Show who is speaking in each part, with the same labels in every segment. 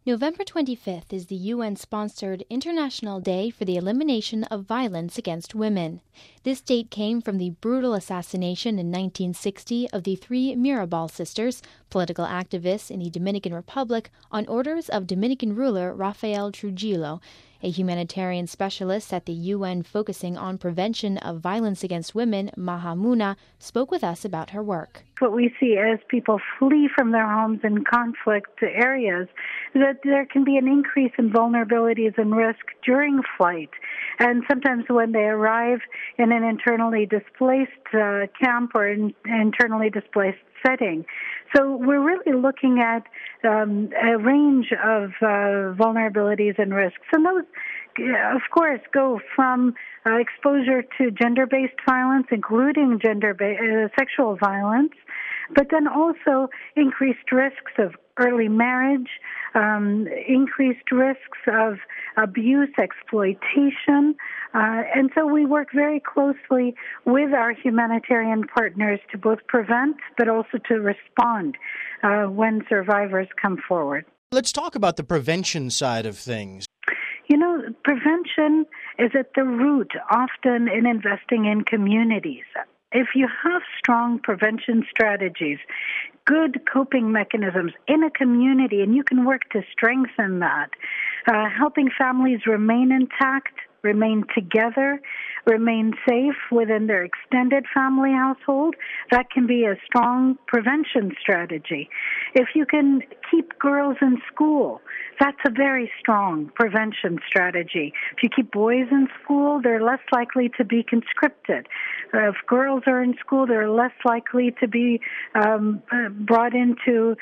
Speaker 1: November 25th is the UN-sponsored International Day for the Elimination of Violence Against Women. This date came from the brutal assassination in 1960 of the three Mirabal sisters, political activists in the Dominican Republic, on orders of Dominican ruler Rafael Trujillo. A humanitarian specialist at the UN focusing on prevention of violence against women, Maha Muna, spoke with us about her work.
Speaker 2: What we see as people flee from their homes in conflict areas, that there can be an increase in vulnerabilities and risk during flight. And sometimes when they arrive in an internally displaced camp or internally displaced setting. So we're really looking at a range of vulnerabilities and risks. And those, of course, go from exposure to gender-based violence, including sexual violence, but then also increased risks of early marriage, increased risks of abuse, exploitation, and so we work very closely with our humanitarian partners to both prevent but also to respond when survivors come forward.
Speaker 3: Let's talk about the prevention side of things.
Speaker 2: You know, prevention is at the root often in investing in communities. If you have strong prevention strategies, good coping mechanisms in a community, and you can work to strengthen that, helping families remain intact, remain together, remain safe within their extended family household, that can be a strong prevention strategy. If you can keep girls in school, that's a very strong prevention strategy. If you keep boys in school, they're less likely to be conscripted. If girls are in school, they're less likely to be brought into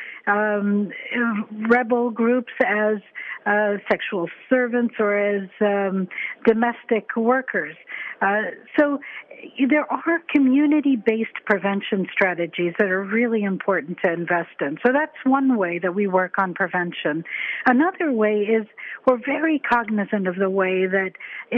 Speaker 2: rebel groups as sexual servants or as domestic workers. So there are community-based prevention strategies that are really important to invest in. So that's one way that we work on prevention. Another way is we're very cognizant of the way that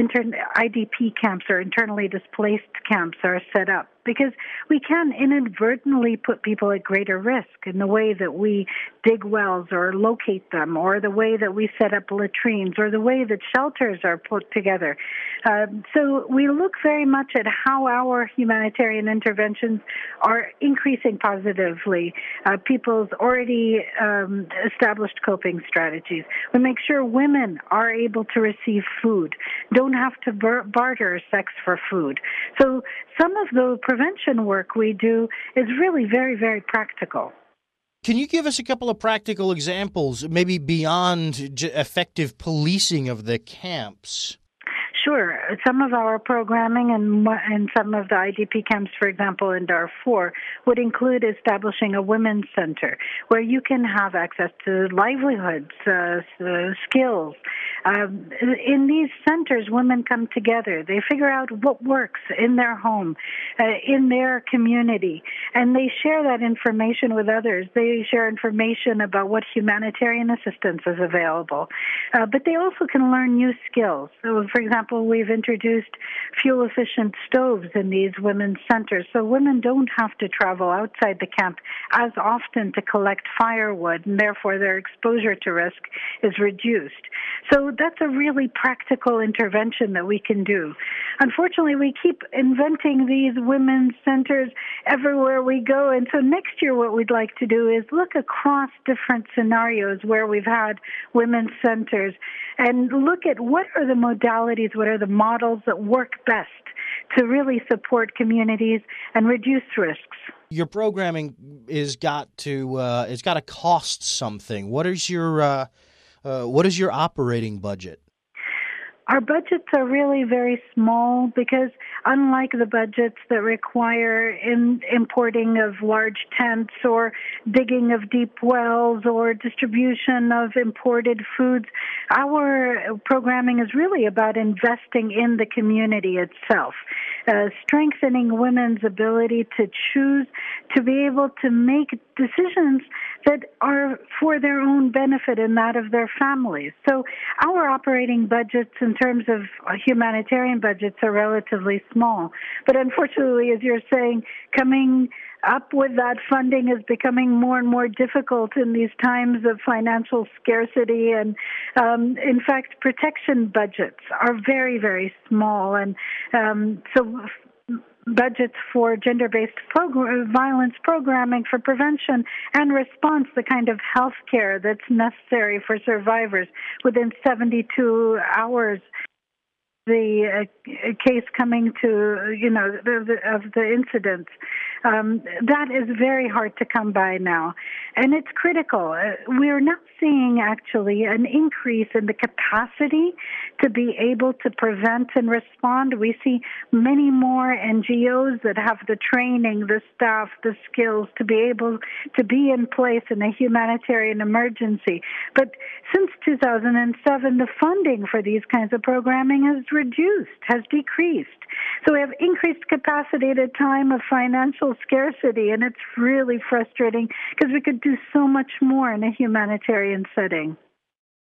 Speaker 2: IDP camps or internally displaced camps are set up, because we can inadvertently put people at greater risk in the way that we dig wells or locate them, or the way that we set up latrines, or the way that shelters are put together. So we look very much at how our humanitarian interventions are increasing positively people's already established coping strategies. We make sure women are able to receive food, don't have to barter sex for food. So some of the prevention work we do is really very, very practical.
Speaker 3: Can you give us a couple of practical examples, maybe beyond effective policing of the camps?
Speaker 2: Sure. Some of our programming and some of the IDP camps, for example, in Darfur, would include establishing a women's center where you can have access to livelihoods, skills. In these centers, women come together. They figure out what works in their home, in their community, and they share that information with others. They share information about what humanitarian assistance is available. But they also can learn new skills. So, for example, we've introduced fuel-efficient stoves in these women's centers, so women don't have to travel outside the camp as often to collect firewood, and therefore their exposure to risk is reduced. So that's a really practical intervention that we can do. Unfortunately, we keep inventing these women's centers everywhere we go, and so next year what we'd like to do is look across different scenarios where we've had women's centers and look at what are the modalities, what are the models that work best to really support communities and reduce risks.
Speaker 3: Your programming is got to cost something. What is your operating budget?
Speaker 2: Our budgets are really very small because unlike the budgets that require importing of large tents or digging of deep wells or distribution of imported foods, our programming is really about investing in the community itself, strengthening women's ability to choose, to be able to make decisions that are for their own benefit and that of their families. So our operating budgets in terms of humanitarian budgets are relatively small. But unfortunately, as you're saying, coming up with that funding is becoming more and more difficult in these times of financial scarcity. And in fact, protection budgets are very, very small. And so budgets for gender-based violence programming for prevention and response, the kind of health care that's necessary for survivors within 72 hours, the case coming to, of the incident. That is very hard to come by now. And it's critical. We're now seeing actually an increase in the capacity to be able to prevent and respond. We see many more NGOs that have the training, the staff, the skills to be able to be in place in a humanitarian emergency. But since 2007, the funding for these kinds of programming has decreased. So we have increased capacity at a time of financial scarcity, and it's really frustrating because we could do so much more in a humanitarian setting.